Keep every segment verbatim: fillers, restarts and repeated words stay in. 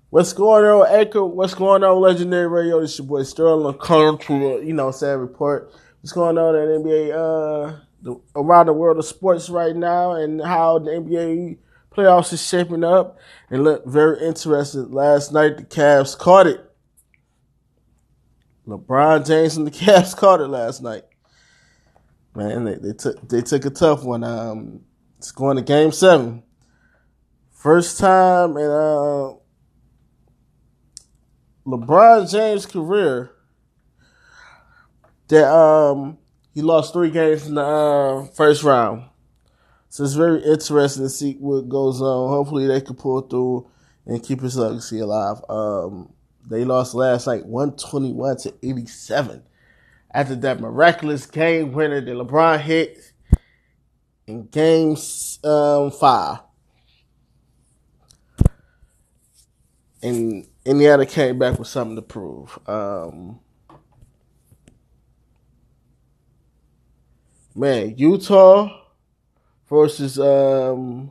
What's going on, Anchor? What's going on, Legendary Radio? This your boy Sterling coming to, you know, sad report. What's going on in N B A, uh, the, around the world of sports right now, and how the N B A playoffs is shaping up. And look, very interesting. Last night, the Cavs caught it. LeBron James and the Cavs caught it last night. Man, they, they took they took a tough one. Um, it's going to Game Seven. First time in uh. LeBron James' career that um he lost three games in the uh, first round. So it's very interesting to see what goes on. Hopefully they can pull through and keep his legacy alive. Um, they lost last night one twenty-one to eighty-seven after that miraculous game winner that LeBron hit in game um, five. And Indiana came back with something to prove. Um, man, Utah versus um,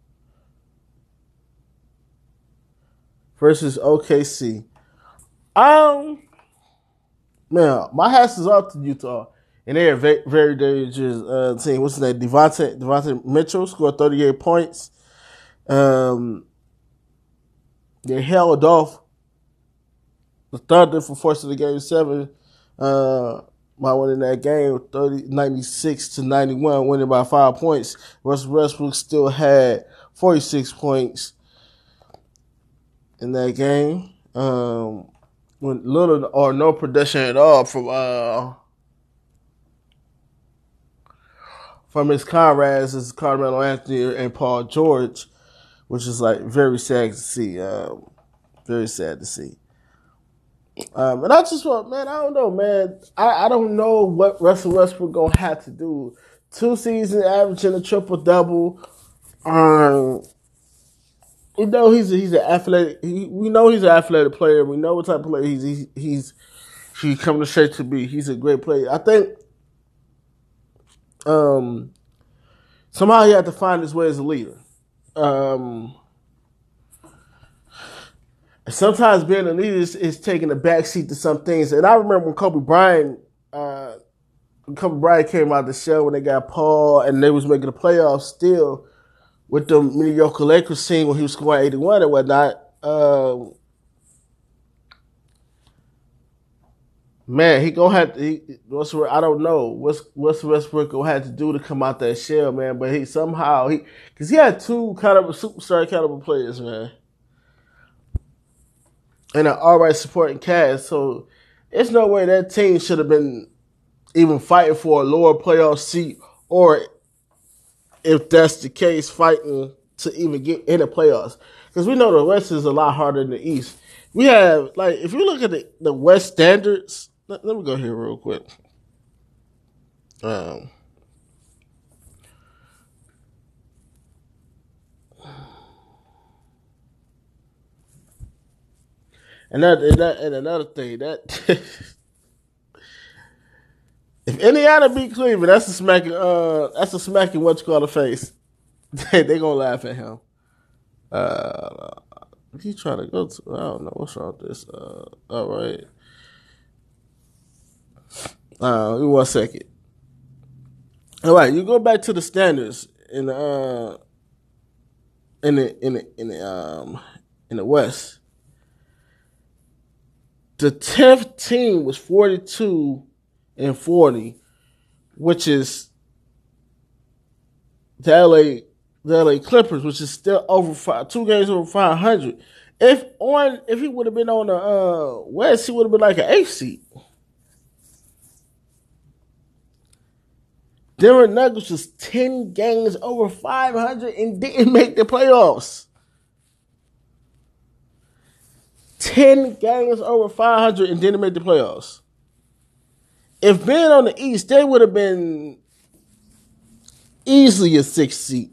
versus O K C. Um, man, my hats is off to Utah, and they're a very, very dangerous uh, team. What's his name? Devontae Devontae Mitchell scored thirty-eight points. Um, they held off the Thunder for forcing the game seven uh, by winning that game thirty, ninety-six to ninety-one, winning by five points. Russell Westbrook still had forty-six points in that game. Um, with little or no production at all from uh, from his comrades, as Carmelo Anthony and Paul George, which is like very sad to see. Um, very sad to see. Um, and I just want, man, I don't know, man. I, I don't know what Russell Westbrook gonna have to do. Two seasons averaging a triple double. Um, we know he's a, he's an athletic. He, we know he's an athletic player. We know what type of player he's he's he's he's coming to shape to be. He's a great player. I think. Um, somehow he had to find his way as a leader. Um. Sometimes being a leader is, is taking a backseat to some things. And I remember when Kobe Bryant, uh, when Kobe Bryant came out of the show when they got Paul and they was making the playoffs still with the mediocre Lakers team when he was scoring eighty-one and whatnot. Um, man, he gonna have to. He, what's I don't know what's what's Westbrook gonna have to do to come out that shell, man. But he somehow he because he had two kind of superstar caliber players, man. And an all-right supporting cast, so there's no way that team should have been even fighting for a lower playoff seat, or if that's the case, fighting to even get in the playoffs. Because we know the West is a lot harder than the East. We have, like, if you look at the, the West standards, let, let me go here real quick. Um... And that, and that, and another thing that if Indiana beat Cleveland, that's a smacking, uh, that's a smacking what you call the face. they they gonna laugh at him. Uh, he trying to go to. I don't know what's wrong with this. Uh, all right. Uh, give me one second. All right, you go back to the standards in the uh, in the in the in the um in the West. The tenth team was forty-two and forty, which is the L A the L A Clippers, which is still over five, two games over five hundred. If on if he would have been on the uh, West, he would have been like an eighth seed. Denver Nuggets was ten games over five hundred and didn't make the playoffs. ten games over five hundred and didn't make the playoffs. If being on the East, they would have been easily a sixth seed.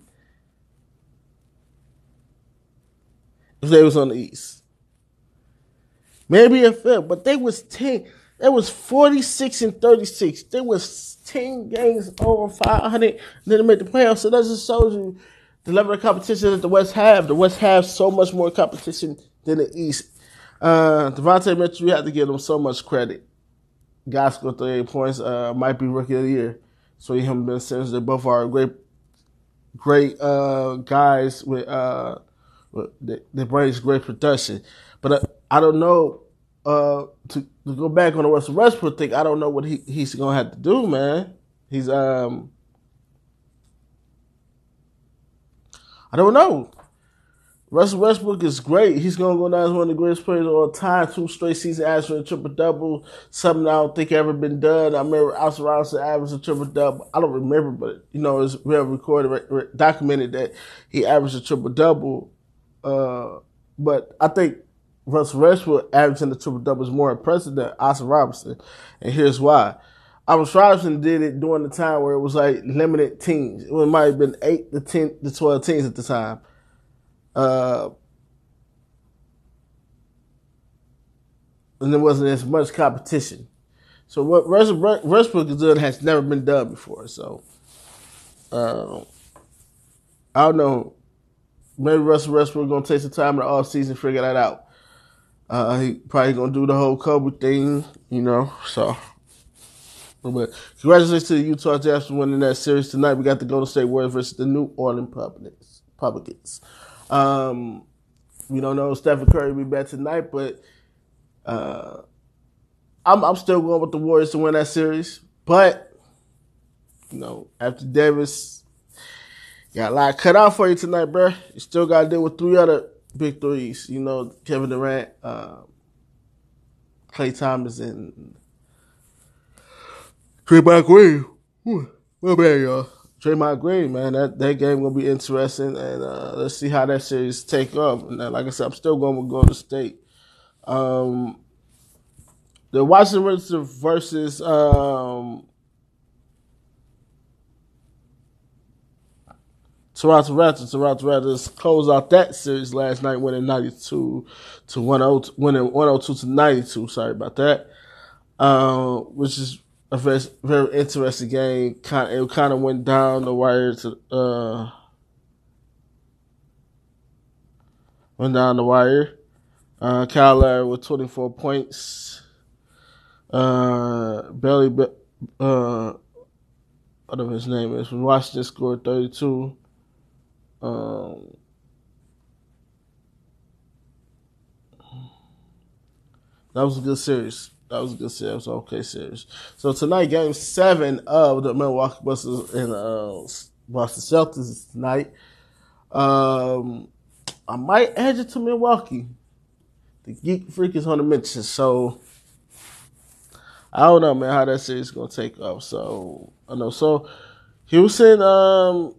If they was on the East. Maybe a fifth, but they was ten. They was forty-six and thirty-six. They was ten games over five hundred and didn't make the playoffs. So that just shows you the level of competition that the West have. The West have so much more competition Then the East. Uh, Devontae Mitchell, you have to give him so much credit. Guy scored thirty-eight points. Uh, might be rookie of the year. So him and Ben Simmons, they both are great, great uh, guys with uh, that they bring great production. But uh, I don't know. Uh, to, to go back on the Russell Westbrook thing, I don't know what he, he's gonna have to do, man. He's um, I don't know. Russell Westbrook is great. He's going to go down as one of the greatest players of all time. Two straight seasons averaging a triple-double. Something I don't think ever been done. I remember Oscar Robertson averaged a triple-double. I don't remember, but, you know, it's real recorded, re- documented that he averaged a triple-double. Uh, but I think Russell Westbrook averaging the triple-double is more impressive than Oscar Robertson. And here's why. Oscar Robertson did it during the time where it was like limited teams. It might have been eight to ten to twelve teams at the time. Uh, and there wasn't as much competition. So what Russell Westbrook is doing has never been done before. So uh, I don't know. Maybe Russell Westbrook going to take some time in the offseason to figure that out. Uh, he probably going to do the whole Kobe thing, you know. So, but congratulations to the Utah Jazz for winning that series tonight. We got the Golden State Warriors versus the New Orleans Pelicans. Um, we don't know if Stephen Curry will be back tonight, but uh, I'm, I'm still going with the Warriors to win that series. But, you know, after Davis, got a lot cut out for you tonight, bro. You still got to deal with three other big threes. You know, Kevin Durant, uh, Klay Thomas, and Draymond Green. My bad, y'all. Draymond Green, man, that, that game going to be interesting, and uh, let's see how that series take up. And uh, like I said, I'm still going with Golden State. Um, the Washington Wizards versus um, Toronto Raptors. Toronto Raptors closed out that series last night, winning ninety-two to one oh two, winning one oh two to ninety-two. Sorry about that. Uh, which is a very, very interesting game. Kind of, it kind of went down the wire to uh, went down the wire. Uh, Kyle Lowry with twenty-four points. Uh, Belly, uh, whatever his name is, from Washington scored thirty-two. Um, that was a good series. That was a good series. That was an okay series. So tonight, game seven of the Milwaukee Bucks and uh, Boston Celtics tonight. Um, I might edge it to Milwaukee. The Geek Freak is on the mention, so I don't know, man, how that series is gonna take off. So I know. So Houston, um,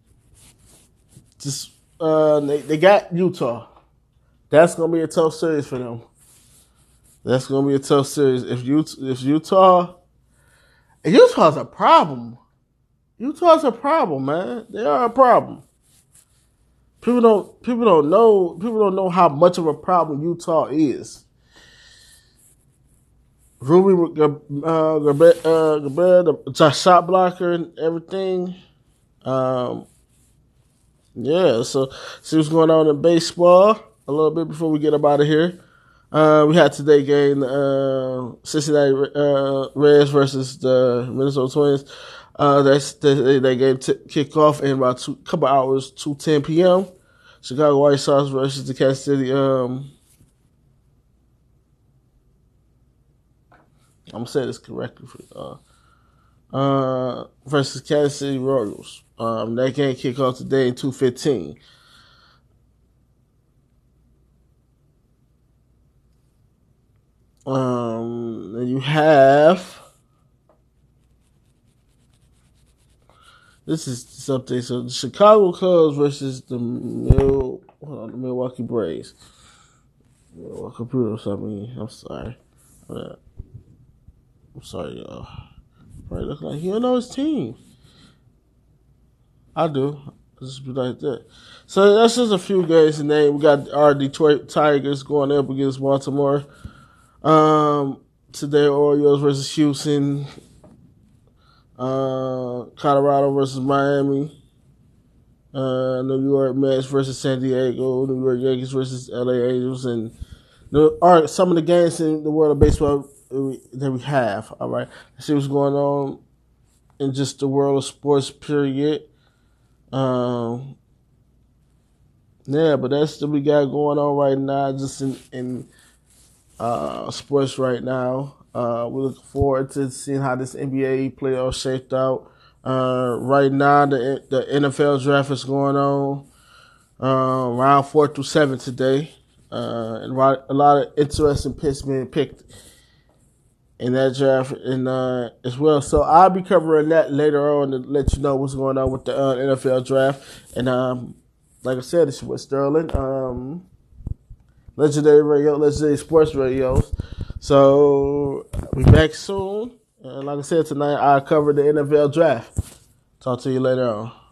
just uh, they they got Utah. That's gonna be a tough series for them. That's gonna be a tough series. If you if Utah, Utah's a problem. Utah's a problem, man. They are a problem. People don't people don't know people don't know how much of a problem Utah is. Ruby uh, Gobert, uh, Gobert, the shot blocker and everything. Um, yeah, so see what's going on in baseball a little bit before we get up out of here. Uh, we had today game uh, Cincinnati uh, Reds versus the Minnesota Twins. Uh, that's that, that game t- kick off in about two couple hours, two ten p.m. Chicago White Sox versus the Kansas City. Um, I'm gonna say this correctly for uh, uh, versus Kansas City Royals. Um, that game kick off today at two fifteen. Um, then you have this is something. So the Chicago Cubs versus the Mil, hold on, the Milwaukee Braves. My computer or something. I'm sorry. I'm sorry, y'all. Probably look like he don't know his team. I do. Just be like that. So that's just a few games in there. We got our Detroit Tigers going up against Baltimore. Um, today, Orioles versus Houston. Uh, Colorado versus Miami. Uh, New York Mets versus San Diego, New York Yankees versus L A Angels, and there are some of the games in the world of baseball that we have. All right, let's see what's going on in just the world of sports. Period. Um, yeah, but that's what we got going on right now, just in in uh, sports right now. Uh, we look forward to seeing how this N B A playoff shaped out. Uh, right now, the the N F L draft is going on. Uh, round four through seven today, uh, and a lot of interesting picks being picked in that draft and uh, as well. So I'll be covering that later on to let you know what's going on with the uh, N F L draft. And um, like I said, this is Sterling, um, Legendary Radio, Legendary Sports Radios. So we back soon. And like I said tonight, I'll cover the N F L draft. Talk to you later on.